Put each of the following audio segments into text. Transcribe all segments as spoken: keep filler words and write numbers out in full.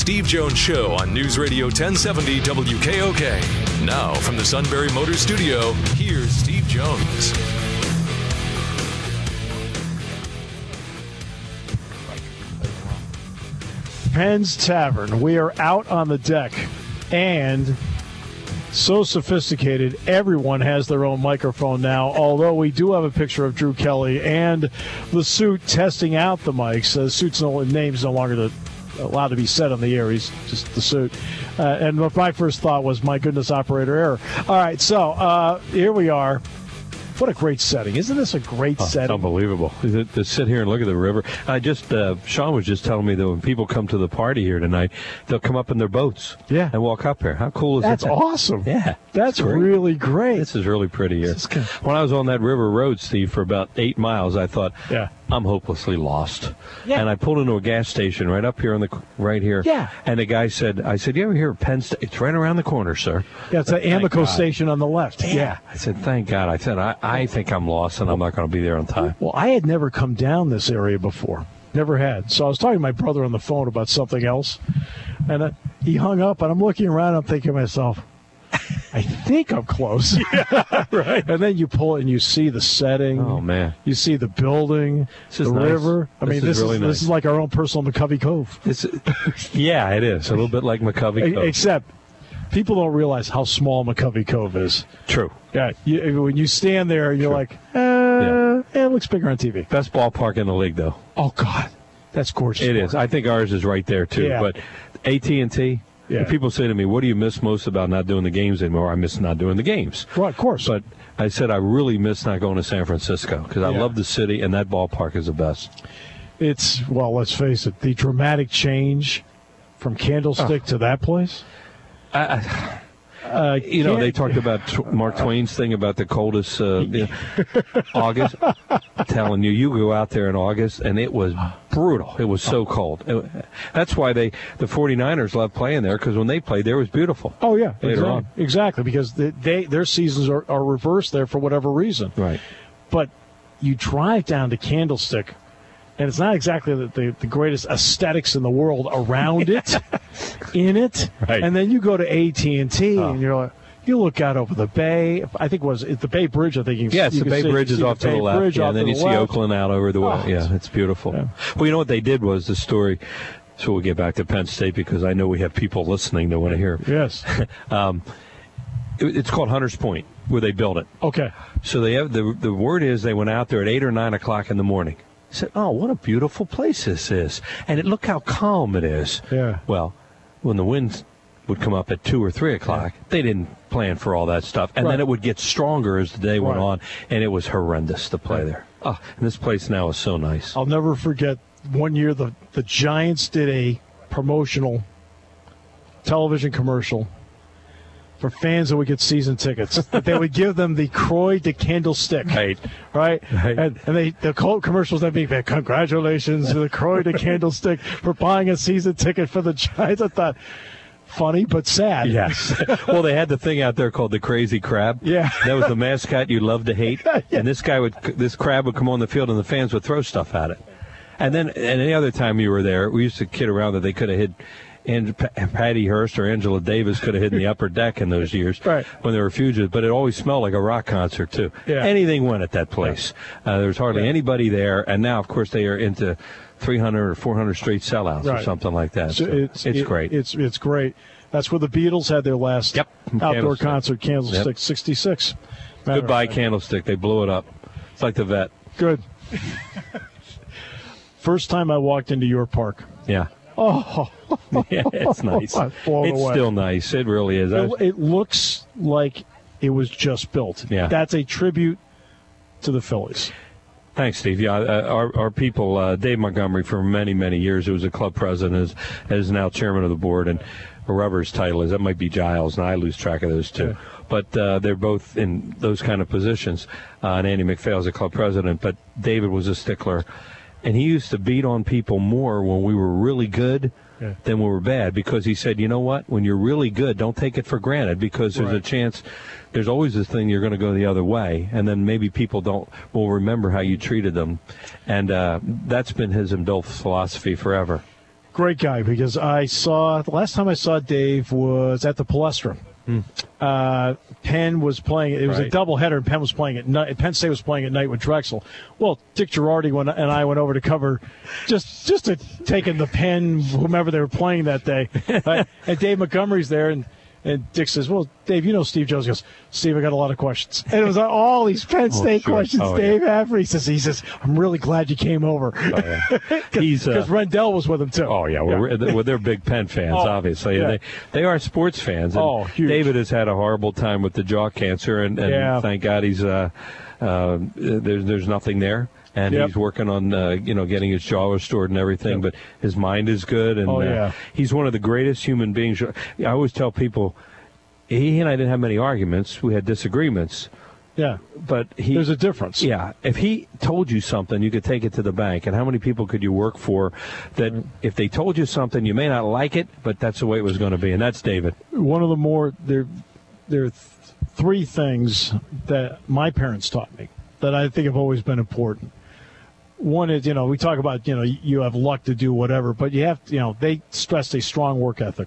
Steve Jones Show on News Radio ten seventy W K O K. Now, from the Sunbury Motor Studio, here's Steve Jones. Penn's Tavern. We are out on the deck, and so sophisticated, everyone has their own microphone now, although we do have a picture of Drew Kelly and the suit testing out the mics. The suit's no, name's no longer the, allowed to be said on the air. He's just the suit. Uh, and my first thought was, my goodness, operator error. All right, so uh, here we are. What a great setting. Isn't this a great oh, setting? It's unbelievable. To, to sit here and look at the river. I just, uh, Sean was just telling me that when people come to the party here tonight, they'll come up in their boats yeah. and walk up here. How cool is That's that? That's awesome. Yeah. That's great. Really great. This is really pretty here. Good. When I was on that river road, Steve, for about eight miles, I thought, yeah. I'm hopelessly lost. Yeah. And I pulled into a gas station right up here on the right here. Yeah. And the guy said, I said, you ever hear of Penn State? It's right around the corner, sir. Yeah, it's the Amico station on the left. Yeah. yeah. I said, thank God. I said, I, I think I'm lost and I'm not going to be there on time. Well, I had never come down this area before. Never had. So I was talking to my brother on the phone about something else. And uh, he hung up, and I'm looking around, I'm thinking to myself, I think I'm close. Yeah, right. And then you pull it and you see the setting. Oh, man. You see the building, the nice. river. I this mean, is this really is nice. this is like our own personal McCovey Cove. This is, yeah, it is. A little bit like McCovey Cove. Except people don't realize how small McCovey Cove is. True. Yeah. You, when you stand there, you're True. like, uh, yeah. eh, it looks bigger on T V. Best ballpark in the league, though. Oh, God. That's gorgeous. It park. is. I think ours is right there, too. Yeah. But A T and T, yeah. people say to me, what do you miss most about not doing the games anymore? I miss not doing the games. Well, of course. But I said I really miss not going to San Francisco because I yeah. love the city, and that ballpark is the best. It's, well, let's face it, the dramatic change from Candlestick oh. to that place. I, I, uh, you know, they talked about t- Mark Twain's thing about the coldest uh, you know, August. I'm telling you, you go out there in August, and it was brutal. It was so cold. It, that's why they the 49ers love playing there, because when they played there, it was beautiful. Oh, yeah. Later exactly. on. Exactly, because they, they their seasons are, are reversed there for whatever reason. Right. But you drive down to Candlestick, and it's not exactly the, the, the greatest aesthetics in the world around it, in it. Right. And then you go to A T and T, oh. and you're like, you look out over the bay. I think it was it the Bay Bridge. I think you can. Yes, you the can Bay see, Bridge is off the to the left. Yeah, and then you see left. Oakland out over the way. Oh, yeah, it's beautiful. Yeah. Well, you know what they did was the story. So we'll get back to Penn State because I know we have people listening that want to hear. Yes. um, it, it's called Hunters Point, where they built it. Okay. So they have the the word is they went out there at eight or nine o'clock in the morning. Said, "Oh, what a beautiful place this is, and it, look how calm it is." Yeah. Well, when the winds would come up at two or three o'clock, yeah. they didn't plan for all that stuff, and right. then it would get stronger as the day went right. on, and it was horrendous to play right. there. Oh, and this place now is so nice. I'll never forget one year the the Giants did a promotional television commercial for fans that would get season tickets. That they would give them the Croy to Candlestick. Right. Right? right. And, and they the commercials then being, congratulations to the Croy to Candlestick for buying a season ticket for the Giants. I thought, funny but sad. Yes. Well, they had the thing out there called the Crazy Crab. Yeah. That was the mascot you loved to hate. yeah. And this guy would, this crab would come on the field and the fans would throw stuff at it. And then, and any other time you were there, we used to kid around that they could have hid. And Patty Hearst or Angela Davis could have hidden the upper deck in those years right. when they were fugitives, but it always smelled like a rock concert, too. Yeah. Anything went at that place. Yeah. Uh, there was hardly yeah. anybody there, and now, of course, they are into three hundred or four hundred straight sellouts right. or something like that. So, so it's, it's it, great. It's it's great. That's where the Beatles had their last yep. outdoor Candlestick. concert, Candlestick, yep. sixty-six. Goodbye, Candlestick. They blew it up. It's like the Vet. Good. First time I walked into your park. Yeah. Oh, yeah, it's nice. It's away. still nice. It really is. It, it looks like it was just built. Yeah. That's a tribute to the Phillies. Thanks, Steve. Yeah, uh, our our people, uh, Dave Montgomery, for many many years, who was a club president, is is now chairman of the board, and Rubber's title is that might be Giles, and I lose track of those two. Yeah. But uh, they're both in those kind of positions. Uh, and Andy McPhail is a club president, but David was a stickler. And he used to beat on people more when we were really good yeah. than when we were bad, because he said, you know what, when you're really good, don't take it for granted, because there's right. a chance, there's always this thing you're going to go the other way, and then maybe people don't will remember how you treated them. And uh, that's been his indulged philosophy forever. Great guy, because I saw, the last time I saw Dave was at the Palestra. Hmm. Uh, Penn was playing, it was right. a doubleheader, and Penn was playing at night, Penn State was playing at night with Drexel. Well, Dick Girardi went, and I went over to cover, just just to take in the Penn, whomever they were playing that day. Right? And Dave Montgomery's there, and And Dick says, well, Dave, you know Steve Jones. He goes, Steve, I got a lot of questions. And it was all these Penn State oh, sure. questions oh, Dave yeah. had for. He says, he says, I'm really glad you came over. Because oh, yeah. uh, Rendell was with him, too. Oh, yeah. Well, yeah. well they're big Penn fans, oh, obviously. Yeah. They they are sports fans. And oh, huge. David has had a horrible time with the jaw cancer, and, and yeah. thank God he's uh, uh, there's, there's nothing there. And yep. he's working on, uh, you know, getting his jaw restored and everything. Yep. But his mind is good. And oh, yeah. uh, he's one of the greatest human beings. I always tell people, he and I didn't have many arguments. We had disagreements. Yeah. But he, there's a difference. Yeah. If he told you something, you could take it to the bank. And how many people could you work for that right. if they told you something, you may not like it, but that's the way it was going to be? And that's David. One of the more, there, there are th- three things that my parents taught me that I think have always been important. One is, you know, we talk about, you know, you have luck to do whatever, but you have, you know, they stressed a strong work ethic.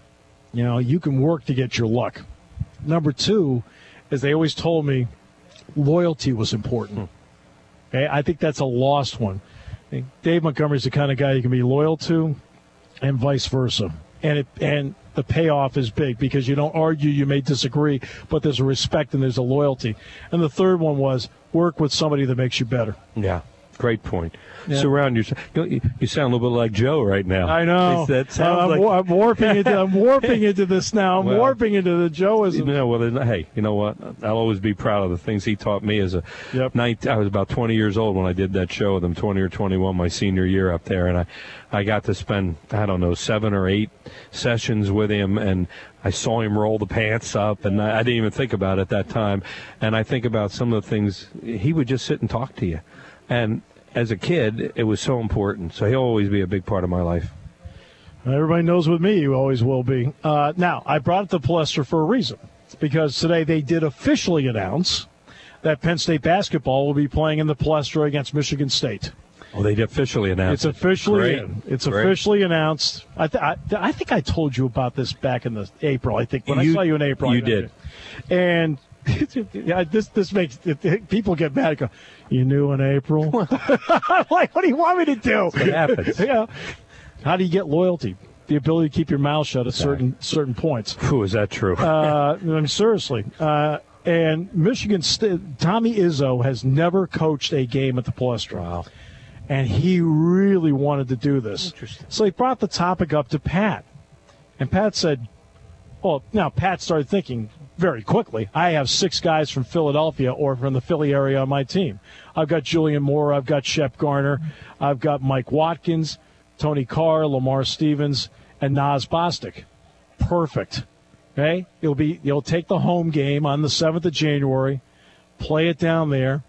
You know, you can work to get your luck. Number two, as they always told me, loyalty was important. Okay, I think that's a lost one. Dave Montgomery's the kind of guy you can be loyal to, and vice versa. And it, and the payoff is big because you don't argue, you may disagree, but there's a respect and there's a loyalty. And the third one was work with somebody that makes you better. Yeah. Great point. Yeah. Surround yourself. You, you sound a little bit like Joe right now. I know. That sounds I'm, like... I'm warping into. I'm warping into this now. I'm well, warping into the Joeism. You know, well, hey, you know what? I'll always be proud of the things he taught me as a. Yep. nineteen, I was about twenty years old when I did that show with him, twenty or twenty-one, my senior year up there, and I, I got to spend I don't know seven or eight sessions with him, and I saw him roll the pants up, and I, I didn't even think about it at that time. And I think about some of the things he would just sit and talk to you, and. As a kid, it was so important. So he'll always be a big part of my life. Everybody knows with me, you always will be. Uh, now, I brought up the Palestra for a reason. Because today they did officially announce that Penn State basketball will be playing in the Palestra against Michigan State. Oh, they officially announced It's officially Great. in. It's Great. officially announced. I, th- I, th- I think I told you about this back in the April. I think when you, I saw you in April. You did. And yeah, this this makes people get mad. Go, you knew in April. I'm like, what do you want me to do? What happens? You know, how do you get loyalty? The ability to keep your mouth shut at certain certain points. Who is that true? uh, I mean, seriously. Uh, and Michigan State, Tommy Izzo has never coached a game at the Palestra. Wow. And he really wanted to do this. Interesting. So he brought the topic up to Pat. And Pat said, well, now Pat started thinking very quickly, I have six guys from Philadelphia or from the Philly area on my team. I've got Julian Moore, I've got Shep Garner, I've got Mike Watkins, Tony Carr, Lamar Stevens, and Naz Bostic. Perfect. Okay? It'll be you'll take the home game on the seventh of January, play it down there.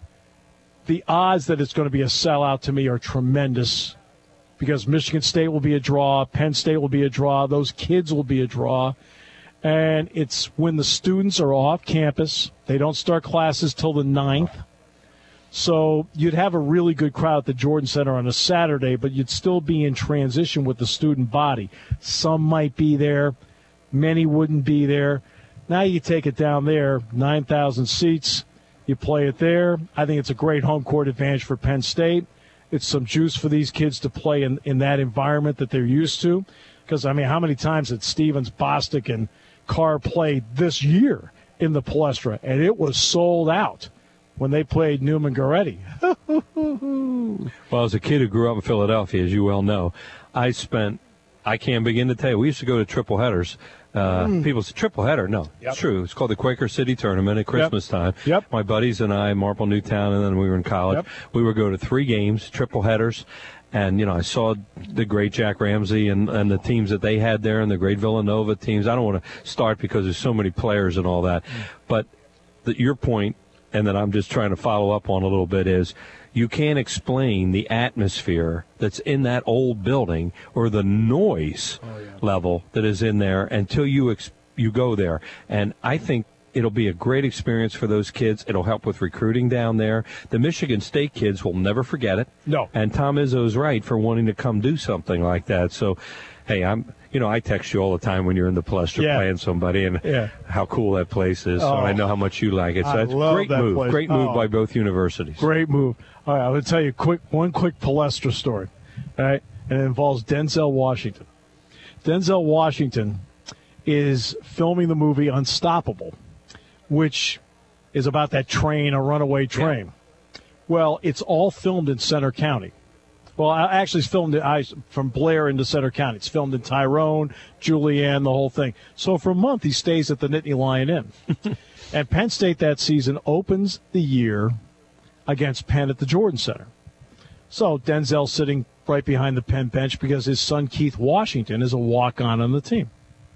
The odds that it's going to be a sellout to me are tremendous because Michigan State will be a draw, Penn State will be a draw, those kids will be a draw. And it's when the students are off campus. They don't start classes till the ninth. So you'd have a really good crowd at the Jordan Center on a Saturday, but you'd still be in transition with the student body. Some might be there. Many wouldn't be there. Now you take it down there, nine thousand seats. You play it there. I think it's a great home court advantage for Penn State. It's some juice for these kids to play in, in that environment that they're used to. Because, I mean, how many times did Stevens, Bostic, and Carr played this year in the Palestra, and it was sold out when they played Newman Goretti. Well, as a kid who grew up in Philadelphia, as you well know, I spent, I can't begin to tell you, we used to go to triple headers. Uh, mm. People say, triple header? No, yep. It's true. It's called the Quaker City Tournament at Christmas yep. time. Yep. My buddies and I, Marple Newtown, and then we were in college. Yep. We would go to three games, triple headers. And, you know, I saw the great Jack Ramsey and, and the teams that they had there and the great Villanova teams. I don't want to start because there's so many players and all that. Mm. But the, your point, and that I'm just trying to follow up on a little bit, is you can't explain the atmosphere that's in that old building or the noise oh, yeah. level that is in there until you ex- you go there. And I think It'll be a great experience for those kids. It'll help with recruiting down there. The Michigan State kids will never forget it. No. And Tom Izzo's right for wanting to come do something like that. So, hey, I'm, you know, I text you all the time when you're in the Palestra yeah. playing somebody and yeah. how cool that place is. Oh. So I know how much you like it. So I that's a love great that move. place. Great move oh. by both universities. Great move. All right, I'm going to tell you quick one quick Palestra story. All right, and it involves Denzel Washington. Denzel Washington is filming the movie Unstoppable, which is about that train, a runaway train. Yeah. Well, it's all filmed in Center County. Well, actually, it's filmed in, from Blair into Center County. It's filmed in Tyrone, Julianne, the whole thing. So for a month, he stays at the Nittany Lion Inn. And Penn State that season opens the year against Penn at the Jordan Center. So Denzel's sitting right behind the Penn bench because his son Keith Washington is a walk-on on the team.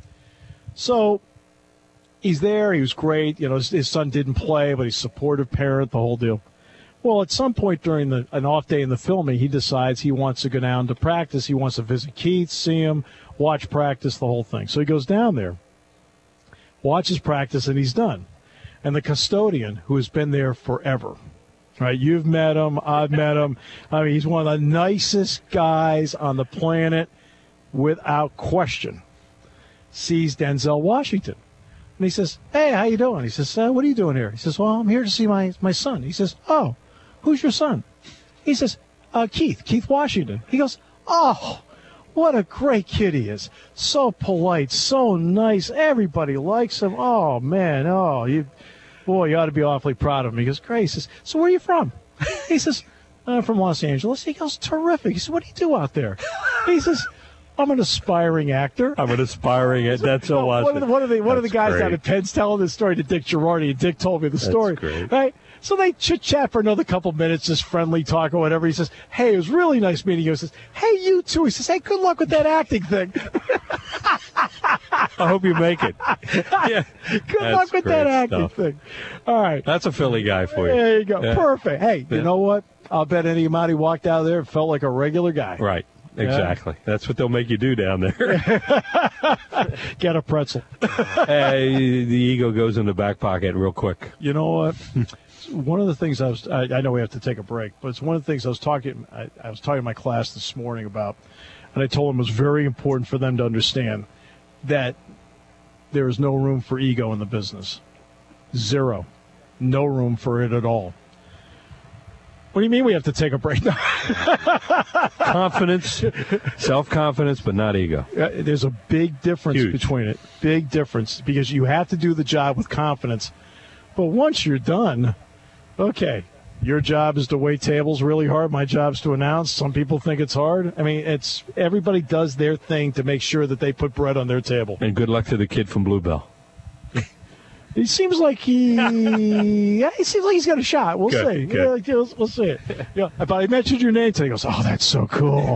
So he's there. He was great. You know, his, his son didn't play, but he's a supportive parent, the whole deal. Well, at some point during the an off day in the filming, he decides he wants to go down to practice. He wants to visit Keith, see him, watch practice, the whole thing. So he goes down there, watches practice, and he's done. And the custodian, who has been there forever, right? You've met him. I've met him. I mean, he's one of the nicest guys on the planet, without question. Sees Denzel Washington. And he says, hey, how you doing? He says, uh, what are you doing here? He says, well, I'm here to see my, my son. He says, oh, who's your son? He says, uh, Keith, Keith Washington. He goes, oh, what a great kid he is. So polite, so nice. Everybody likes him. Oh, man, oh, you, boy, you ought to be awfully proud of him. He goes, great. He says, so where are you from? He says, I'm from Los Angeles. He goes, terrific. He says, what do you do out there? He says, I'm an aspiring actor. I'm an aspiring actor. That's so awesome. One of the, one of the, one of the guys great. down at Penn's telling this story to Dick Girardi, and Dick told me the story. That's great. Right? So they chit-chat for another couple minutes, just friendly talk or whatever. He says, hey, it was really nice meeting you. He says, hey, you too. He says, hey, good luck with that acting thing. I hope you make it. Yeah. Good luck with that acting stuff. thing. All right. That's a Philly guy for you. There you go. Yeah. Perfect. Hey, Yeah. you know what? I'll bet any amount he walked out of there and felt like a regular guy. Right. Exactly. Yeah. That's what they'll make you do down there. Get a pretzel. Hey, the ego goes in the back pocket real quick. You know what? One of the things I was, I, I know we have to take a break, but it's one of the things I was talking, I, I was talking to my class this morning about, and I told them it was very important for them to understand that there is no room for ego in the business. Zero. No room for it at all. What do you mean we have to take a break now? Confidence, self-confidence, but not ego. Uh, there's a big difference Huge. between it. Big difference, because you have to do the job with confidence. But once you're done, okay, your job is to wait tables really hard. My job's to announce. Some people think it's hard. I mean, it's everybody does their thing to make sure that they put bread on their table. And good luck to the kid from Bluebell. He seems like he, yeah, he seems like he's got a shot. We'll Good, see. good. Yeah, we'll, we'll see it. Yeah, but I mentioned your name today. He goes, oh, that's so cool.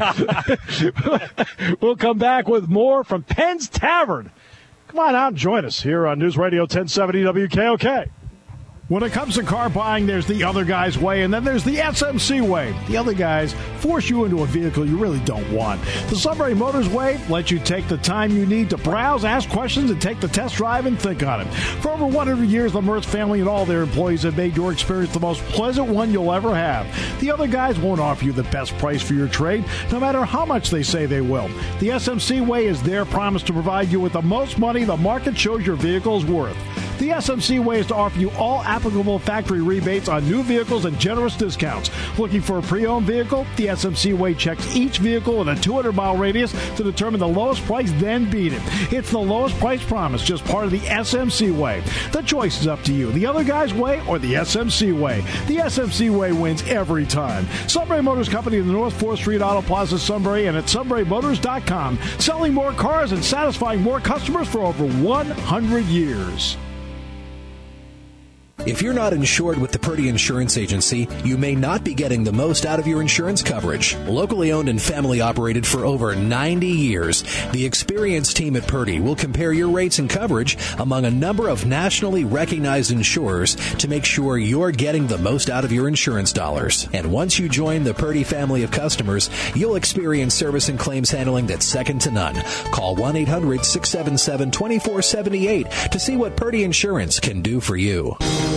We'll come back with more from Penn's Tavern. Come on out and join us here on News Radio ten seventy W K O K. When it comes to car buying, there's the other guy's way, and then there's the S M C way. The other guys force you into a vehicle you really don't want. The Sunbury Motors way lets you take the time you need to browse, ask questions, and take the test drive and think on it. For over one hundred years, the Mertz family and all their employees have made your experience the most pleasant one you'll ever have. The other guys won't offer you the best price for your trade, no matter how much they say they will. The S M C way is their promise to provide you with the most money the market shows your vehicle is worth. The S M C way is to offer you all applicable factory rebates on new vehicles and generous discounts. Looking for a pre-owned vehicle? The S M C way checks each vehicle in a two hundred mile radius to determine the lowest price, then beat it. It's the lowest price promise, just part of the S M C way. The choice is up to you. The other guy's way or the S M C way. The S M C way wins every time. Sunbury Motors Company in the North fourth Street Auto Plaza, Sunbury, and at sunbury motors dot com. Selling more cars and satisfying more customers for over one hundred years. If you're not insured with the Purdy Insurance Agency, you may not be getting the most out of your insurance coverage. Locally owned and family operated for over ninety years, the experienced team at Purdy will compare your rates and coverage among a number of nationally recognized insurers to make sure you're getting the most out of your insurance dollars. And once you join the Purdy family of customers, you'll experience service and claims handling that's second to none. Call one eight hundred six seven seven two four seven eight to see what Purdy Insurance can do for you.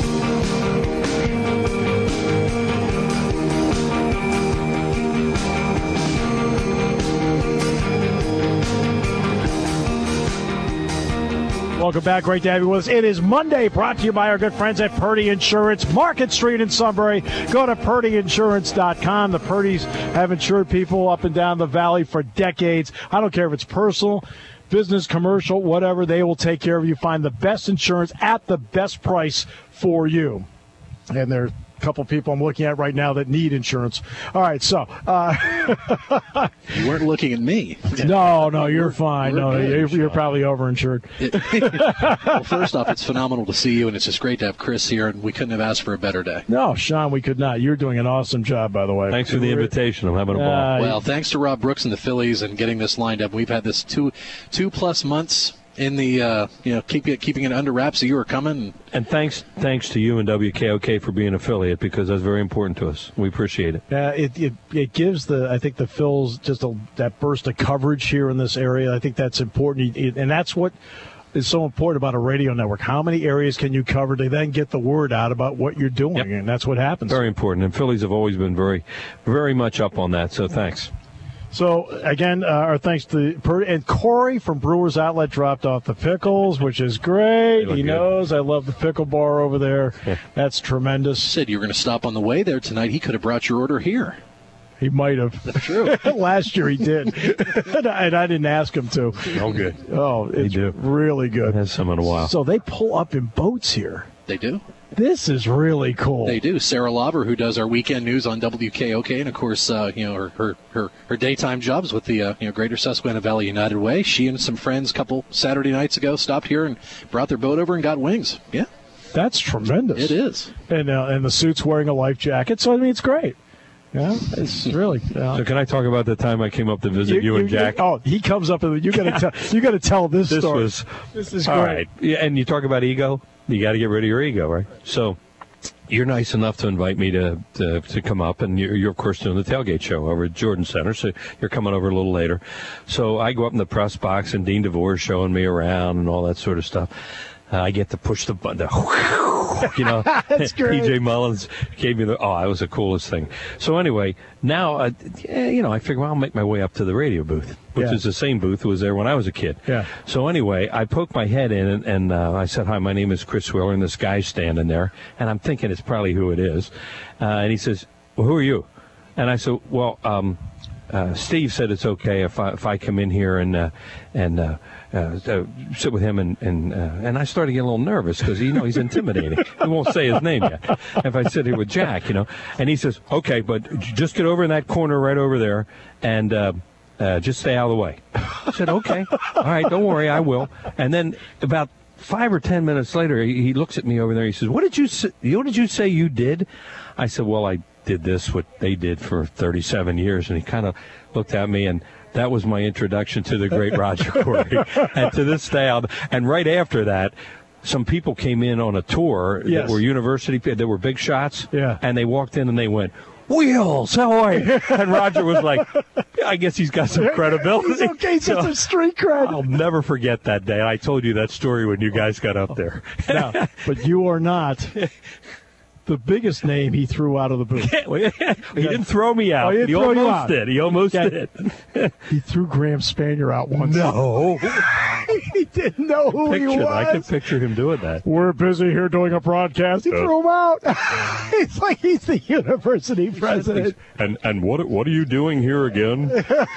Welcome back. Great to have you with us. It is Monday, brought to you by our good friends at Purdy Insurance, Market Street in Sunbury. Go to Purdy Insurance dot com. The Purdys have insured people up and down the valley for decades. I don't care if it's personal, business, commercial, whatever. They will take care of you. Find the best insurance at the best price for you. And there are a couple people I'm looking at right now that need insurance. All right, so. Uh, you weren't looking at me. No, no, you're fine. We're No, good, you're, you're Sean. probably overinsured. It, well, first off, it's phenomenal to see you, and it's just great to have Chris here, and we couldn't have asked for a better day. No, Sean, we could not. You're doing an awesome job, by the way. Thanks for the invitation. I'm having a ball. Uh, Well, thanks to Rob Brooks and the Phillies and getting this lined up. We've had this two two plus months in the uh, you know keep it, keeping it under wraps. So you were coming. And thanks thanks to you and W K O K for being an affiliate, because that's very important to us. We appreciate it. Uh, it, it it gives the I think the Phils just a, that burst of coverage here in this area. I think that's important, It- and that's what is so important about a radio network. How many areas can you cover to then get the word out about what you're doing? Yep. And that's what happens. Very important. And Phillies have always been very, very much up on that. So thanks. So, again, uh, our thanks to Purdy. And Corey from Brewers Outlet dropped off the pickles, which is great. look He good. knows I love the pickle bar over there. That's tremendous. Said you were going to stop on the way there tonight. He could have brought your order here. He might have. That's true. Last year he did. and, I, and I didn't ask him to. Oh, good. Oh, it's do. really good. Has some in a while. So they pull up in boats here. They do. This is really cool. They do. Sarah Lauber, who does our weekend news on W K O K, and of course, uh, you know her, her her her daytime jobs with the uh, you know Greater Susquehanna Valley United Way. She and some friends, a couple Saturday nights ago, stopped here and brought their boat over and got wings. Yeah, That's tremendous. it is. And uh, and the suit's wearing a life jacket, so I mean it's great. Yeah, it's really. Uh, So can I talk about the time I came up to visit you, and Jack? Oh, he comes up and you got to tell. You got to tell this, This story. was This is all great. right. Yeah, and you talk about ego. You got to get rid of your ego, right? So you're nice enough to invite me to to, to come up, and you're, you're of course doing the tailgate show over at Jordan Center. So you're coming over a little later. So I go up in the press box, and Dean DeVore showing me around and all that sort of stuff. Uh, I get to push the button. You know, That's great. P J Mullins gave me the. Oh, that was the coolest thing. So anyway, now uh, yeah, you know, I figure well, I'll make my way up to the radio booth, which Yeah. is the same booth that was there when I was a kid. Yeah. So anyway, I poked my head in and, and uh, I said, "Hi, my name is Chris Wheeler," and this guy's standing there, and I'm thinking it's probably who it is, uh, and he says, "Well, who are you?" And I said, "Well, um, uh, Steve said it's okay if I if I come in here and uh, and." Uh, Uh, uh, sit with him, and and uh, and I started getting a little nervous because you know he's intimidating. He won't say his name yet. If I sit here with Jack, you know, and he says, "Okay, but just get over in that corner right over there, and uh, uh, just stay out of the way." I said, "Okay, all right, don't worry, I will." And then about five or ten minutes later, he, he looks at me over there. He says, "What did you say, what did you say you did?" I said, "Well, I did this what they did for thirty-seven years," and he kind of looked at me and. That was my introduction to the great Roger Corey. And to this day, I'll, and right after that, some people came in on a tour Yes. that were university, that were big shots. Yeah. And they walked in and they went, "Wheels, how are you?" And Roger was like, yeah, I guess he's got some credibility. He's okay. He's got So, some street cred. I'll never forget that day. I told you that story when you guys got up there. No, but you are not the biggest name he threw out of the booth. He didn't throw me out. Oh, he didn't he throw you almost out. did. He almost Yeah. did. He threw Graham Spanier out once. No. He didn't know who he Picture, was. I can picture him doing that. We're busy here doing a broadcast. He Uh. threw him out. It's like he's the university president. And and what what are you doing here again?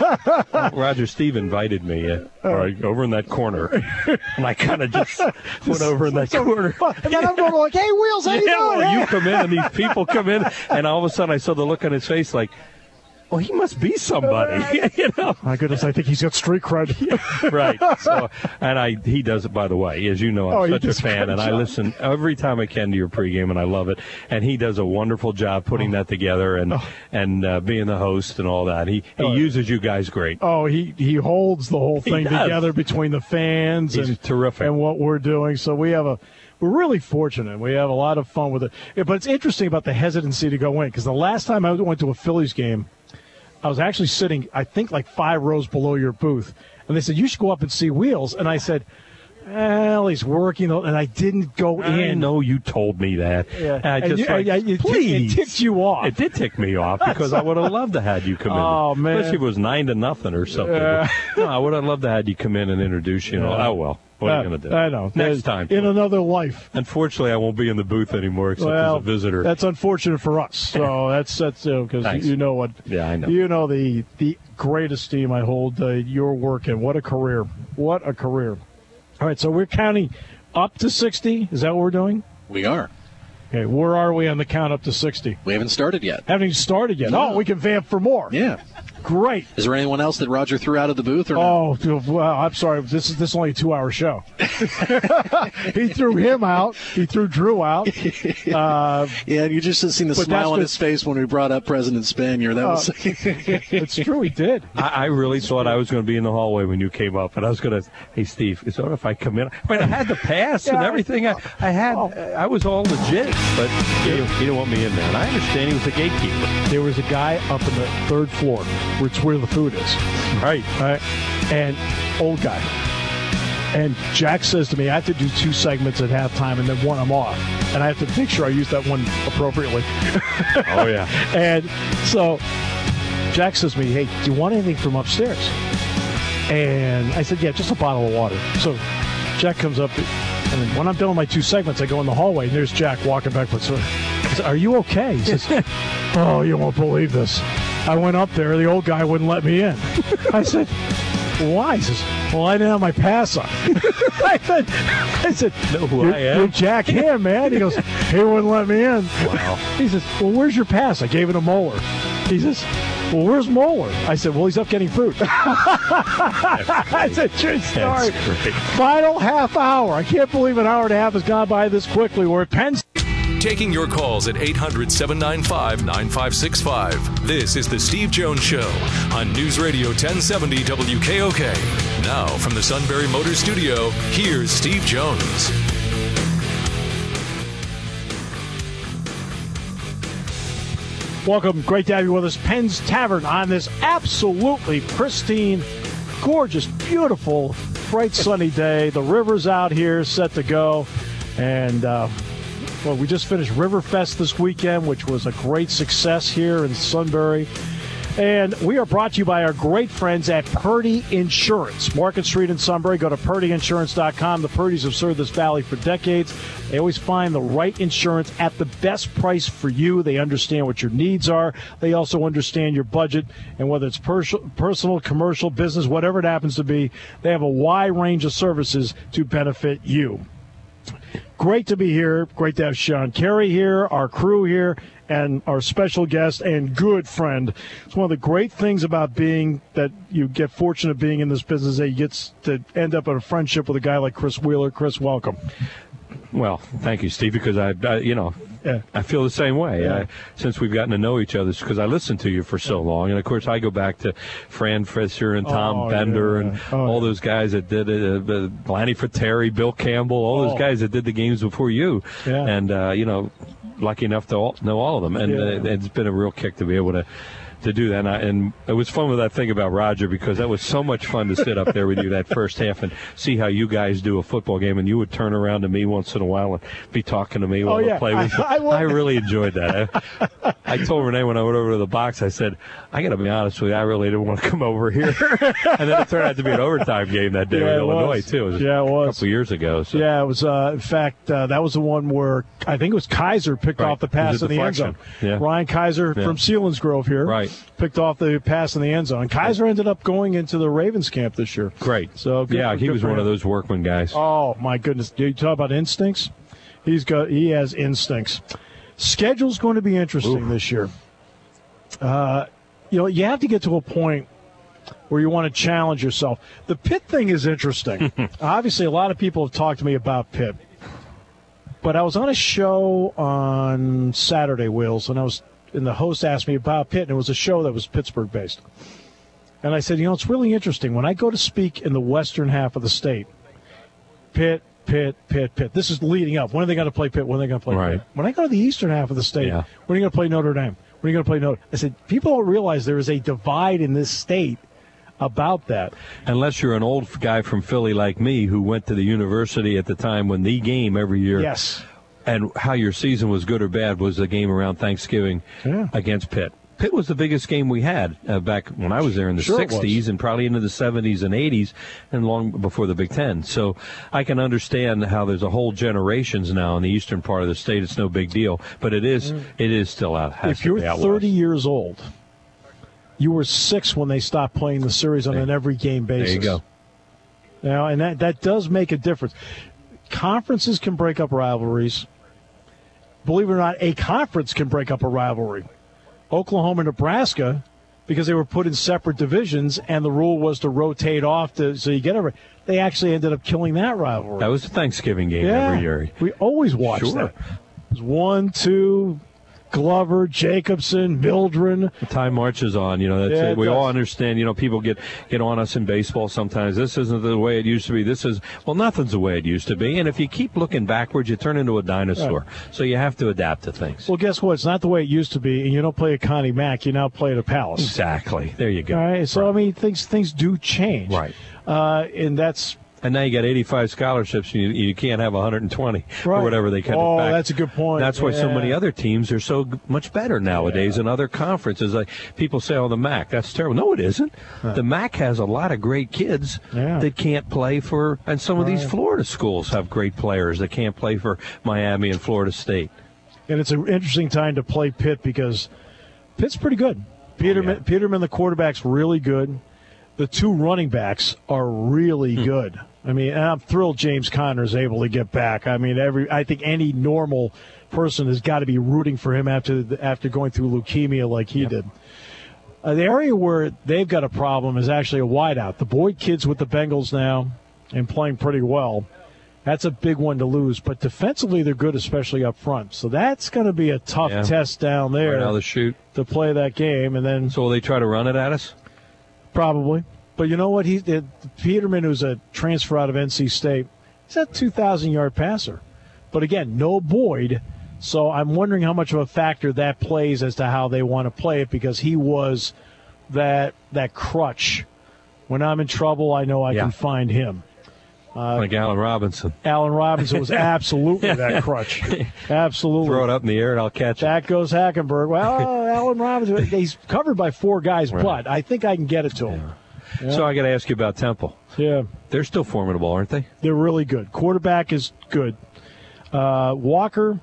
Roger, Steve invited me. Uh, all right, over in that corner, and I kind of just went over in that corner. And then I'm going like, "Hey, Wheels, how you Yeah, doing?" well, Hey. you come in, and these people come in, and all of a sudden I saw the look on his face, like, well, he must be somebody. You know? My goodness, I think he's got street cred. Right. So, and I, he does it, by the way. As you know, I'm oh, such a fan, and job. I listen every time I can to your pregame, and I love it. And he does a wonderful job putting oh. that together and oh. and uh, being the host and all that. He he oh. uses you guys great. Oh, he, he holds the whole thing together between the fans He's and terrific. and what we're doing. So we have a we're really fortunate. We have a lot of fun with it. But it's interesting about the hesitancy to go in, because the last time I went to a Phillies game, I was actually sitting, I think, like five rows below your booth. And they said, you should go up and see Wheels. And I said, well, he's working. And I didn't go I in. know you told me that. Yeah. I just you, like, I, I, it, please. It ticked you off. It did tick me off, because I would have loved to have you come in. Oh, man. Especially if it was nine to nothing or something. Yeah. No, I would have loved to have you come in and introduce you. Know. Yeah. Oh, well. What are you going to do? I know. Next time. In another life. Unfortunately, I won't be in the booth anymore except well, as a visitor. That's unfortunate for us. So that's that's because uh, you know what. Yeah, I know. You know the the great esteem I hold uh, your work in. What a career! What a career! All right, so we're counting up to sixty. Is that what we're doing? We are. Okay, where are we on the count up to sixty? We haven't started yet. Haven't even started yet. No. Oh, we can vamp for more. Yeah. Great. Is there anyone else that Roger threw out of the booth? Or oh, no? Well, I'm sorry. This is this is only a two-hour show. He threw him out. He threw Drew out. Uh, yeah, and you just seen the smile on his face when we brought up President Spanier. That uh, was. It's true. He did. I, I really thought I was going to be in the hallway when you came up, and I was going to. Hey, Steve, is it all right if I come in? But I had the pass yeah, and everything. I, I had. Oh. I was all legit, but he, he didn't want me in there. And I understand he was a gatekeeper. There was a guy up in the third floor, where it's where the food is. Right. Right. And old guy. And Jack says to me, I have to do two segments at halftime, and then one I'm off. And I have to make sure I use that one appropriately. Oh, yeah. And so Jack says to me, hey, do you want anything from upstairs? And I said, yeah, just a bottle of water. So Jack comes up, and then when I'm done with my two segments, I go in the hallway, and there's Jack walking backwards. So I said, are you okay? He says, oh, you won't believe this. I went up there. The old guy wouldn't let me in. I said, why? He says, well, I didn't have my pass on. I said, I said, know who you're, I am? You're Jack Ham, man. He goes, he wouldn't let me in. Wow. He says, well, where's your pass? I gave it to Moeller. He says, well, where's Moeller? I said, well, he's up getting food. I said, true story. Final half hour. I can't believe an hour and a half has gone by this quickly. We're at Penn State. Taking your calls at eight hundred, seven nine five, nine five six five. This is the Steve Jones Show on News Radio ten seventy W K O K. Now from the Sunbury Motor Studio, here's Steve Jones. Welcome. Great to have you with us. Penn's Tavern on this absolutely pristine, gorgeous, beautiful, bright sunny day. The river's out here set to go. And, uh, well, we just finished Riverfest this weekend, which was a great success here in Sunbury. And we are brought to you by our great friends at Purdy Insurance. Market Street in Sunbury. Go to purdy insurance dot com. The Purdys have served this valley for decades. They always find the right insurance at the best price for you. They understand what your needs are. They also understand your budget. And whether it's pers- personal, commercial, business, whatever it happens to be, they have a wide range of services to benefit you. Great to be here. Great to have Sean Carey here, our crew here, and our special guest and good friend. It's one of the great things about being that you get fortunate being in this business that you get to end up in a friendship with a guy like Chris Wheeler. Chris, welcome. Well, thank you, Steve, because I, I you know, yeah. I feel the same way. Yeah. I, since we've gotten to know each other, because I listened to you for so yeah. long. And, of course, I go back to Fran Fisher and Tom oh, Bender yeah. and oh, all yeah. those guys that did it, uh, Lanny Fratteri, Bill Campbell, all oh. those guys that did the games before you. Yeah. And, uh, you know, lucky enough to all, know all of them. And yeah. uh, it's been a real kick to be able to to do that. And, I, and it was fun with that thing about Roger, because that was so much fun to sit up there with you that first half and see how you guys do a football game. And you would turn around to me once in a while and be talking to me while oh, yeah. I play with you. I, I, I really enjoyed that. I, I told Renee when I went over to the box, I said, I got to be honest with you, I really didn't want to come over here. And then it turned out to be an overtime game that day yeah, with Illinois, was. too. It was yeah, it was. a couple years ago. So. Yeah, it was. Uh, in fact, uh, that was the one where I think it was Kaiser picked right. off the pass in the end zone. Yeah. Ryan Kaiser yeah. from Selinsgrove here right. picked off the pass in the end zone. Kaiser ended up going into the Ravens camp this year. Great. So good, yeah, he good was one him. of those workman guys. Oh my goodness! You talk about instincts. He's got. He has instincts. Schedule's going to be interesting Oof. this year. Uh, you know, you have to get to a point where you want to challenge yourself. The Pitt thing is interesting. Obviously, a lot of people have talked to me about Pitt. But I was on a show on Saturday, Wheels, and I was, and the host asked me about Pitt, and it was a show that was Pittsburgh-based. And I said, you know, it's really interesting. When I go to speak in the western half of the state, Pitt, Pitt, Pitt, Pitt. This is leading up. When are they going to play Pitt? When are they going to play right. Pitt? When I go to the eastern half of the state, yeah. when are you going to play Notre Dame? When are you going to play Notre Dame? I said, people don't realize there is a divide in this state about that. Unless you're an old guy from Philly like me who went to the university at the time when the game every year. Yes. And how your season was good or bad was the game around Thanksgiving yeah. against Pitt. Pitt was the biggest game we had uh, back when I was there in the sure sixties and probably into the seventies and eighties and long before the Big Ten. So I can understand how there's a whole generations now in the eastern part of the state. It's no big deal, but it is mm. it is still out. If you're thirty years old, you were six when they stopped playing the series on an every game basis. There you go. Now, and that, that does make a difference. Conferences can break up rivalries. Believe it or not, a conference can break up a rivalry. Oklahoma and Nebraska, because they were put in separate divisions, and the rule was to rotate off to so you get over. They actually ended up killing that rivalry. That was a Thanksgiving game yeah, every year. We always watched sure. that. It was one, two, Glover, Jacobson, Mildren. Time marches on. You know, that's yeah, it. it We does. all understand. You know, people get, get on us in baseball sometimes. This isn't the way it used to be. This is, well, nothing's the way it used to be. And if you keep looking backwards, you turn into a dinosaur. Right. So you have to adapt to things. Well, guess what? It's not the way it used to be. And you don't play at Connie Mack. You now play at a Palace. Exactly. There you go. All right. So, right. I mean, things things do change. Right. Uh, and that's. And now you got eighty-five scholarships, and you, you can't have one hundred twenty right. or whatever they cut oh, it back. Oh, that's a good point. That's why yeah. so many other teams are so g- much better nowadays yeah. in other conferences. Like people say, "Oh, the M A C, that's terrible." No, it isn't. Huh. The M A C has a lot of great kids yeah. that can't play for, and some of right. these Florida schools have great players that can't play for Miami and Florida State. And it's an interesting time to play Pitt because Pitt's pretty good. Peterman, oh, yeah. Peterman, the quarterback's really good. The two running backs are really hmm. good. I mean, and I'm thrilled James Conner is able to get back. I mean, every I think any normal person has got to be rooting for him after after going through leukemia like he yep. did. Uh, the area where they've got a problem is actually a wideout. The Boyd kid's with the Bengals now and playing pretty well. That's a big one to lose. But defensively, they're good, especially up front. So that's going to be a tough yeah. test down there right out of the chute. To play that game. And then so will they try to run it at us? Probably. But you know what? He uh, Peterman, who's a transfer out of N C State, he's a two thousand yard passer. But again, no Boyd. So I'm wondering how much of a factor that plays as to how they want to play it because he was that that crutch. When I'm in trouble, I know I yeah. can find him. Uh, like Allen Robinson. Allen Robinson was absolutely that crutch. Absolutely. Throw it up in the air and I'll catch it. That goes Hackenberg. Well, Allen Robinson, he's covered by four guys, right. but I think I can get it to him. Yeah. Yeah. So I got to ask you about Temple. Yeah. They're still formidable, aren't they? They're really good. Quarterback is good. Uh, Walker,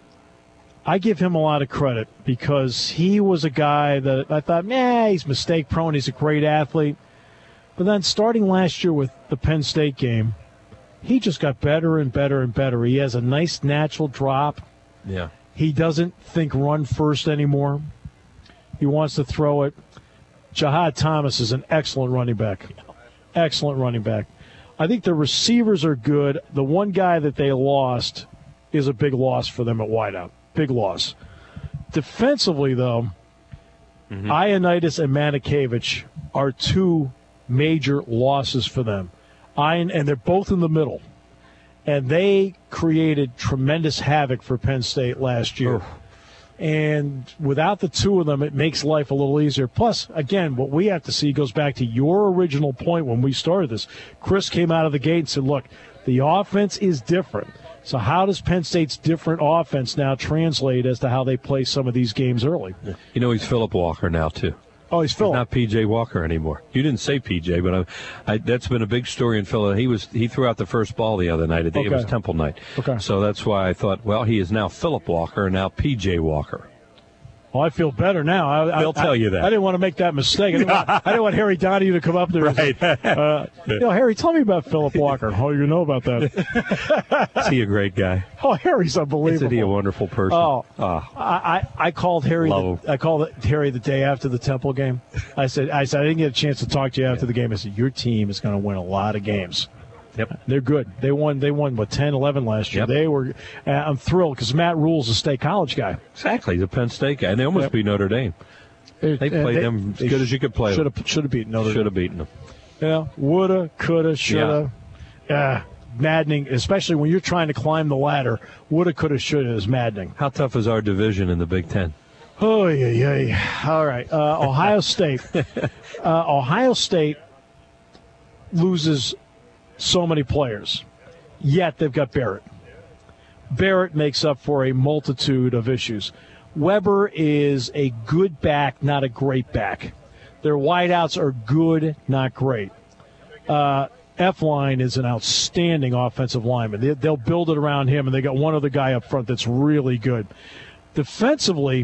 I give him a lot of credit because he was a guy that I thought, nah, he's mistake prone. He's a great athlete. But then starting last year with the Penn State game, he just got better and better and better. He has a nice natural drop. Yeah. He doesn't think run first anymore. He wants to throw it. Jahad Thomas is an excellent running back. Excellent running back. I think the receivers are good. The one guy that they lost is a big loss for them at wideout. Big loss. Defensively, though, mm-hmm. Ioannidis and Matakevich are two major losses for them. Ion, and they're both in the middle. And they created tremendous havoc for Penn State last year. Oh. And without the two of them, it makes life a little easier. Plus, again, what we have to see goes back to your original point when we started this. Chris came out of the gate and said, look, the offense is different. So how does Penn State's different offense now translate as to how they play some of these games early? You know, he's Philip Walker now, too. Oh, he's Philip. He's not P J Walker anymore. You didn't say P J, but I, I, that's been a big story in Philly. He was he threw out the first ball the other night. I think okay. it was Temple night. Okay. So that's why I thought, well, he is now Philip Walker and now P J Walker. Oh, I feel better now. I, They'll I, tell you that. I didn't want to make that mistake. I didn't, want, I didn't want Harry Donahue to come up there. Right. And say, uh, you know, Harry, tell me about Philip Walker. Oh, you know about that. Is he a great guy? Oh, Harry's unbelievable. Isn't he a wonderful person? Oh, oh. I, I, I called Harry. Love The, I called Harry the day after the Temple game. I said, I said I didn't get a chance to talk to you after the game. I said, your team is going to win a lot of games. Yep. They're good. They won, They won what, ten, eleven last year. Yep. They were. Uh, I'm thrilled because Matt Rule's a State College guy. Exactly. He's a Penn State guy. And they almost Yep. beat Notre Dame. They played they, them as they good as you could play should them. have should have beaten Notre Dame. Should have beaten them. Yeah, woulda, coulda, shoulda. Yeah. Uh, maddening, especially when you're trying to climb the ladder. Woulda, coulda, shoulda is maddening. How tough is our division in the Big Ten? Oh, yeah, yeah, yeah. All right. Uh, Ohio State. uh, Ohio State loses so many players, yet they've got Barrett. Barrett makes up for a multitude of issues. Weber is a good back, not a great back. Their wideouts are good, not great. Uh, F-line is an outstanding offensive lineman. They, they'll build it around him, and they got one other guy up front that's really good. Defensively,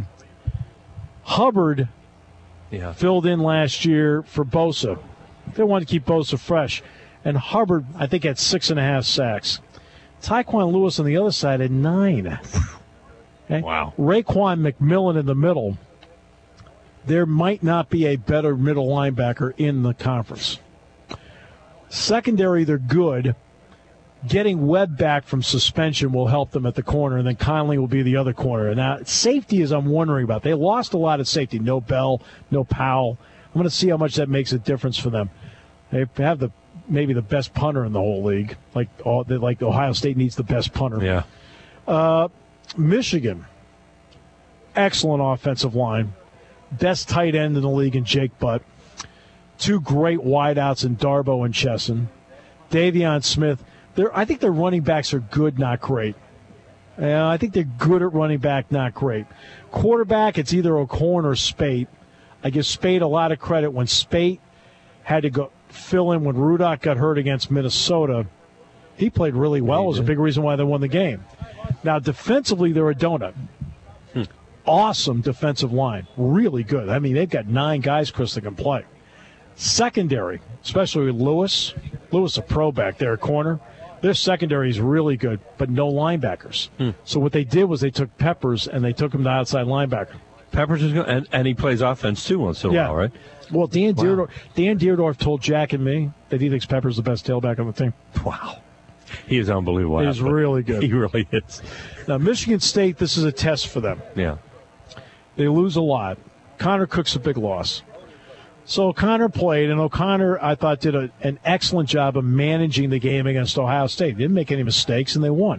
Hubbard Yeah. filled in last year for Bosa. They wanted to keep Bosa fresh. And Hubbard, I think, had six and a half sacks. Tyquan Lewis on the other side had nine. Okay? Wow. Raekwon McMillan in the middle. There might not be a better middle linebacker in the conference. Secondary, they're good. Getting Webb back from suspension will help them at the corner, and then Conley will be the other corner. Now, safety is I'm wondering about. They lost a lot of safety. No Bell, no Powell. I'm going to see how much that makes a difference for them. They have the maybe the best punter in the whole league. Like all, like Ohio State needs the best punter. Yeah. Uh, Michigan, excellent offensive line. Best tight end in the league in Jake Butt. Two great wideouts in Darbo and Chesson. Davion Smith. They're, I think their running backs are good, not great. Uh, I think they're good at running back, not great. Quarterback, it's either O'Korn or Spate. I give Spate a lot of credit. When Spate had to go fill in when Rudock got hurt against Minnesota, he played really well. It was a big reason why they won the game. Now, defensively, they're a donut. Hmm. Awesome defensive line. Really good. I mean, they've got nine guys, Chris, that can play. Secondary, especially with Lewis. Lewis, a pro back there, corner. Their secondary is really good, but no linebackers. Hmm. So what they did was they took Peppers and they took him to outside linebacker. Peppers is good, and, and he plays offense too once in a yeah. while, right? Well, Dan wow. Deerdorf, Dan Deerdorf told Jack and me that he thinks Peppers is the best tailback on the team. Wow. He is unbelievable. He is really good. He really is. Now, Michigan State, this is a test for them. Yeah. They lose a lot. Connor Cook's a big loss. So O'Connor played, and O'Connor, I thought, did a, an excellent job of managing the game against Ohio State. Didn't make any mistakes, and they won.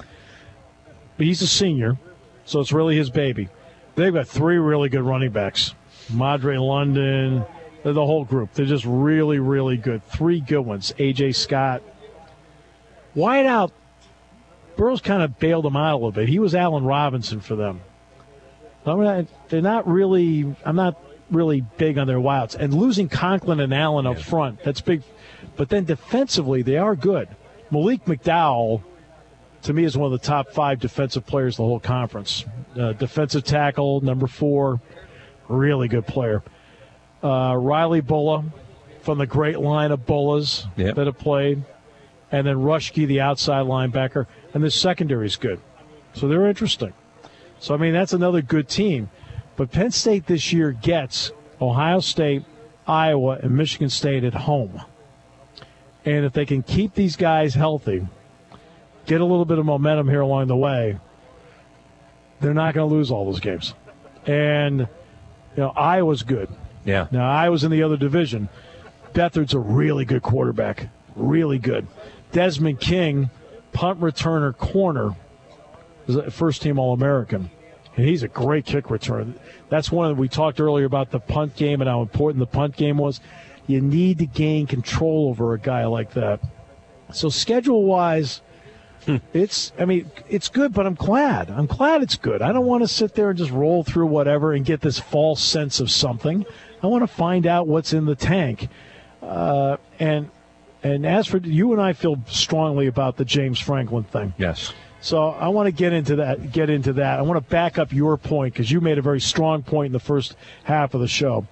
But he's a senior, so it's really his baby. They've got three really good running backs. Madre London, the whole group. They're just really, really good. Three good ones. A J Scott. Wideout, Burrows kind of bailed him out a little bit. He was Allen Robinson for them. They're not really, I'm not really big on their wideouts. And losing Conklin and Allen up front, that's big. But then defensively, they are good. Malik McDowell, to me, is one of the top five defensive players in the whole conference. Uh, defensive tackle, number four, really good player. Uh, Riley Bulla from the great line of Bullas yep. that have played. And then Rushke, the outside linebacker. And the secondary is good. So they're interesting. So, I mean, that's another good team. But Penn State this year gets Ohio State, Iowa, and Michigan State at home. And if they can keep these guys healthy, get a little bit of momentum here along the way, they're not going to lose all those games. And, you know, Iowa's good. Yeah. Now, Iowa's in the other division. Beathard's a really good quarterback. Really good. Desmond King, punt returner corner, is a first-team All-American. And he's a great kick returner. That's one of the, we talked earlier about the punt game and how important the punt game was. You need to gain control over a guy like that. So schedule-wise, hmm. it's, I mean, it's good, but I'm glad. I'm glad it's good. I don't want to sit there and just roll through whatever and get this false sense of something. I want to find out what's in the tank. Uh, and and as for you and I feel strongly about the James Franklin thing. Yes. So I want to get into that. Get into that. I want to back up your point because you made a very strong point in the first half of the show.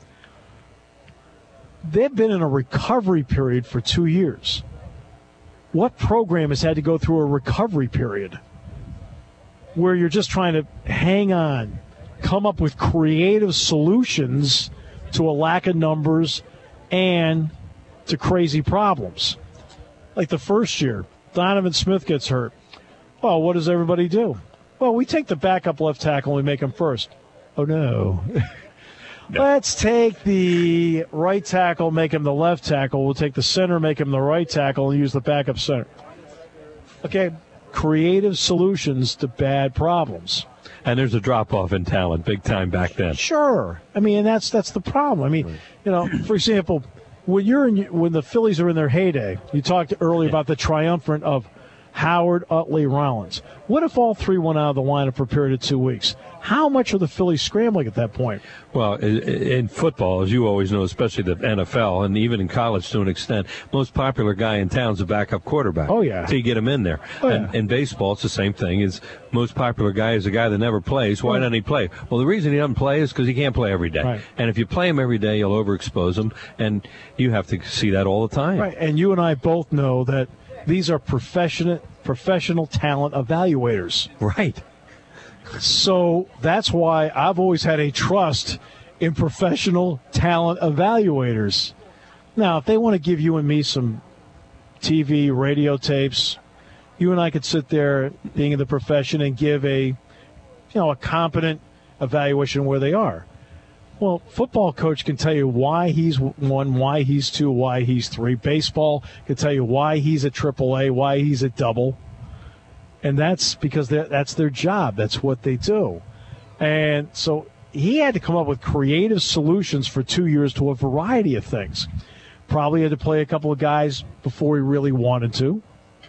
They've been in a recovery period for two years. What program has had to go through a recovery period where you're just trying to hang on, come up with creative solutions to a lack of numbers and to crazy problems? Like the first year, Donovan Smith gets hurt. Well, what does everybody do? Well, we take the backup left tackle and we make him first. Oh, no. no. Let's take the right tackle, make him the left tackle. We'll take the center, make him the right tackle, and use the backup center. Okay, creative solutions to bad problems. And there's a drop-off in talent big time back then. Sure. I mean, and that's that's the problem. I mean, right. you know, for example, when you're in, when the Phillies are in their heyday, you talked earlier about the triumvirate of Howard, Utley, Rollins. What if all three went out of the lineup for a period of two weeks? How much are the Phillies scrambling at that point? Well, in football, as you always know, especially the N F L, and even in college to an extent, most popular guy in town is a backup quarterback. Oh, yeah. So you get him in there. Oh, yeah. And in baseball, it's the same thing. Is most popular guy is a guy that never plays. Why right. doesn't he play? Well, the reason he doesn't play is because he can't play every day. Right. And if you play him every day, you'll overexpose him, and you have to see that all the time. Right. And you and I both know that these are professional professional talent evaluators. Right. So that's why I've always had a trust in professional talent evaluators. Now, if they want to give you and me some T V, radio tapes, you and I could sit there, being in the profession, and give a, you know, a competent evaluation where they are. Well, football coach can tell you why he's one, why he's two, why he's three. Baseball can tell you why he's a triple A, why he's a double. And that's because that's their job. That's what they do. And so he had to come up with creative solutions for two years to a variety of things. Probably had to play a couple of guys before he really wanted to.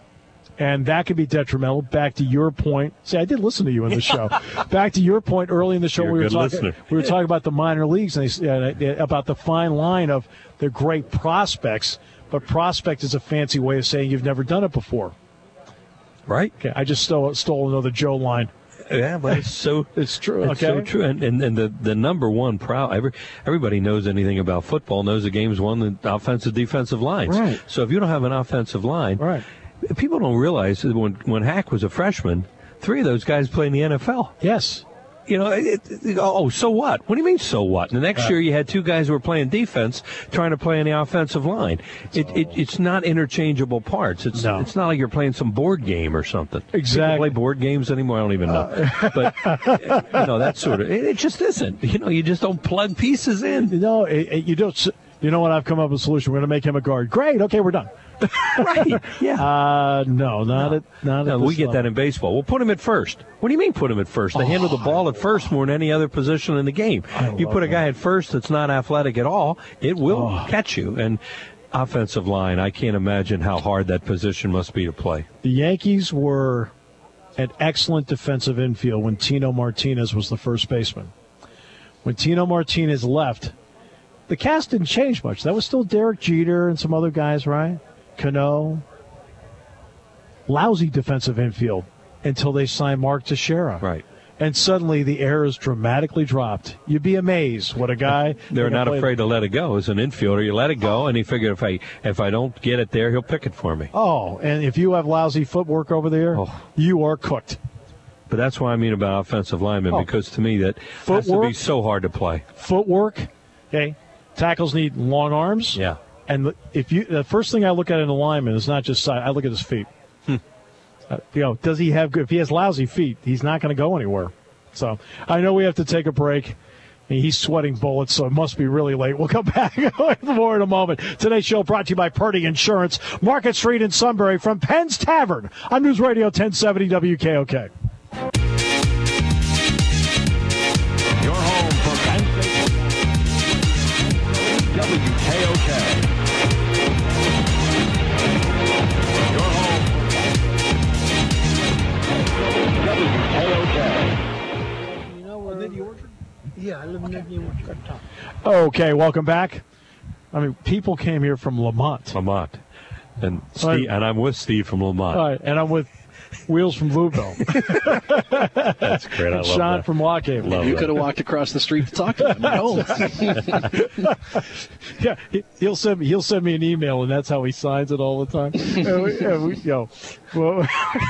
And that could be detrimental. Back to your point. See, I did listen to you in the show. Back to your point early in the show, You're we were a good talking. listener. We were talking about the minor leagues and they, uh, about the fine line of they're great prospects, but prospect is a fancy way of saying you've never done it before. Right? Okay, I just stole, stole another Joe line. Yeah, but it's so it's true. It's okay, so true. And, and and the the number one proud every everybody knows anything about football knows the game's won the offensive defensive lines. Right. So if you don't have an offensive line, right. People don't realize that when when Hack was a freshman, three of those guys played in the N F L. Yes. You know, it, it, oh, so what? What do you mean, so what? And the next uh, year you had two guys who were playing defense trying to play in the offensive line. It, it, it's not interchangeable parts. It's no. it's not like you're playing some board game or something. Exactly. People play board games anymore? I don't even know. Uh, but, you know, that sort of, it, it just isn't. You know, you just don't plug pieces in. No, it, it, you don't. You know what? I've come up with a solution. We're going to make him a guard. Great. Okay, we're done. Right. Yeah. Uh, no, not no. at not no, at we get level. that in baseball. We'll put him at first. What do you mean put him at first? They oh, handle the ball at first more than any other position in the game. You put a guy at first that's not athletic at all, it will oh. catch you. And offensive line, I can't imagine how hard that position must be to play. The Yankees were an excellent defensive infield when Tino Martinez was the first baseman. When Tino Martinez left, the cast didn't change much. That was still Derek Jeter and some other guys, right? Cano. Lousy defensive infield until they signed Mark Teixeira. Right. And suddenly the errors dramatically dropped. You'd be amazed what a guy... They're not afraid to let it go. As an infielder, you let it go, and he figured if I if I don't get it there, he'll pick it for me. Oh, and if you have lousy footwork over there, oh. you are cooked. But that's what I mean about offensive linemen, oh. because to me that footwork, has to be so hard to play. Footwork, okay. Tackles need long arms. Yeah. And if you, the first thing I look at in a lineman is not just size. I look at his feet. Hmm. Uh, you know, does he have good? If he has lousy feet, he's not going to go anywhere. So I know we have to take a break. He's sweating bullets, so it must be really late. We'll come back with more in a moment. Today's show brought to you by Purdy Insurance, Market Street in Sunbury, from Penn's Tavern on News Radio ten seventy W K O K. Your home for Penn State W K O K. Your home W K O K. You know where the orchard? Yeah, I live in the orchard. Okay, welcome back. I mean, people came here from Lamont. Lamont. And Steve, and I'm with Steve from Lamont. All right, and I'm with Wheels from Louisville. That's great. I love Sean that. from Lockhaven. Love You that. could have walked across the street to talk to him at home. Yeah, he- he'll send me. He'll send me an email, and that's how he signs it all the time. and we, and we, you know, well,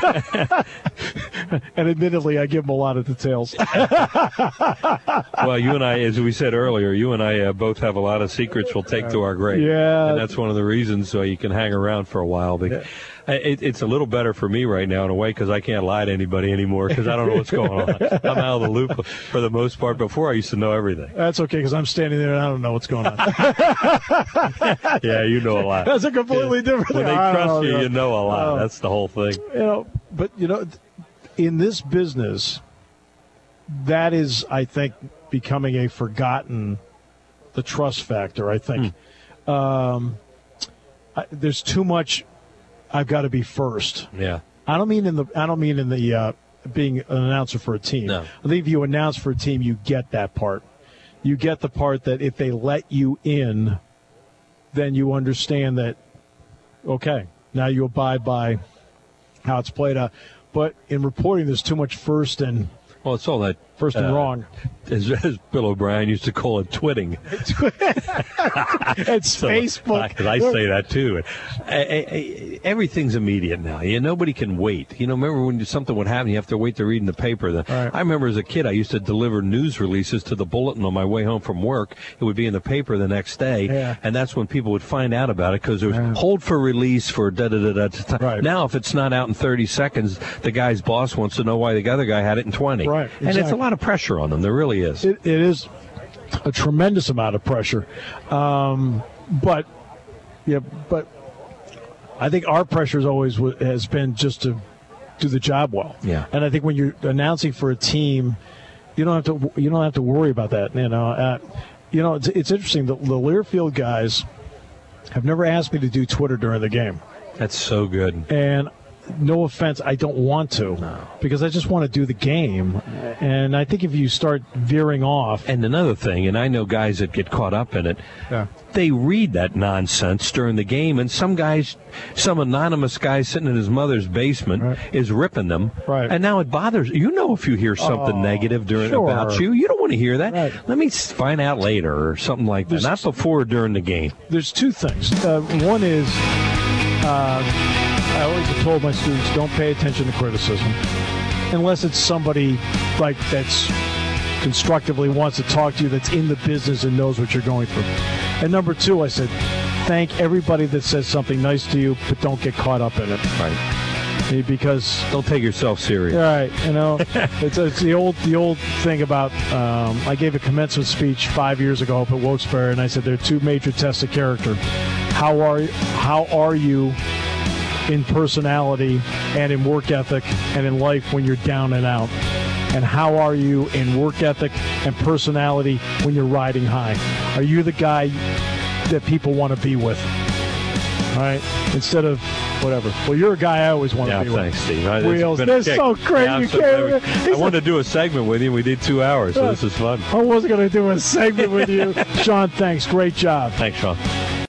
and admittedly, I give him a lot of details. Well, you and I, as we said earlier, you and I uh, both have a lot of secrets we'll take to our grave. Yeah. And that's one of the reasons why you can hang around for a while. Because it, it's a little better for me right now in a way because I can't lie to anybody anymore because I don't know what's going on. I'm out of the loop for the most part. Before, I used to know everything. That's okay because I'm standing there and I don't know what's going on. Yeah, you know a lot. That's a completely different thing. When they I don't trust know, you, know. you know a lot. Oh. That's the whole thing. You know, but you know, in this business, that is, I think, becoming a forgotten, the trust factor. I think Hmm. um, I, there's too much. I've got to be first. Yeah. I don't mean in the. I don't mean in the uh, being an announcer for a team. No. I think if you announce for a team, you get that part. You get the part that if they let you in, then you understand that. Okay, now you abide by how it's played out. But in reporting, there's too much first and Well, it's all that. first and uh, wrong. As, as Bill O'Brien used to call it, twitting. It's So, Facebook. Because I say that too. I, I, I, everything's immediate now. Yeah, nobody can wait. You know, remember when something would happen, you have to wait to read in the paper. The, Right. I remember as a kid, I used to deliver news releases to the Bulletin on my way home from work. It would be in the paper the next day, Yeah. and that's when people would find out about it because there was Yeah. hold for release for da da da da. da. Right. Now, if it's not out in thirty seconds, the guy's boss wants to know why the other guy had it in twenty. Right, And it's a exactly. lot of pressure on them. There really is. It, it is a tremendous amount of pressure, um, but yeah, but I think our pressure is always w- has been just to do the job well. Yeah. And I think when you're announcing for a team, you don't have to you don't have to worry about that. You know, uh, you know, it's, it's interesting. The, the Learfield guys have never asked me to do Twitter during the game, That's so good. and no offense, I don't want to because I just want to do the game. And I think if you start veering off, And another thing, and I know guys that get caught up in it, yeah. they read that nonsense during the game, and some guys, some anonymous guy sitting in his mother's basement Right. is ripping them. Right. And now it bothers you. Know if you hear something Oh, negative during sure. about you, you don't want to hear that. Right. Let me s- find out later or something like that. There's- Not before or during the game. There's two things. Uh, one is uh, I always have told my students don't pay attention to criticism unless it's somebody like that's constructively wants to talk to you, that's in the business and knows what you're going through. And number two, I said thank everybody that says something nice to you, but don't get caught up in it. Right. Because Don't take yourself serious. right, you know, it's, it's the old the old thing about. Um, I gave a commencement speech five years ago up at Wilkes-Barre, and I said there are two major tests of character. How are how are you in personality and in work ethic and in life when you're down and out? And how are you in work ethic and personality when you're riding high? Are you the guy that people want to be with? All right, instead of whatever. Well, you're a guy I always want to Yeah, be thanks, with. Steve. It's Wheels, been a that's kick. so great. Yeah, I'm You so can't- glad we- he's I wanted to do a segment with you. We did two hours, so this is fun. I wasn't going to do a segment with you. Sean, thanks. Great job. Thanks, Sean.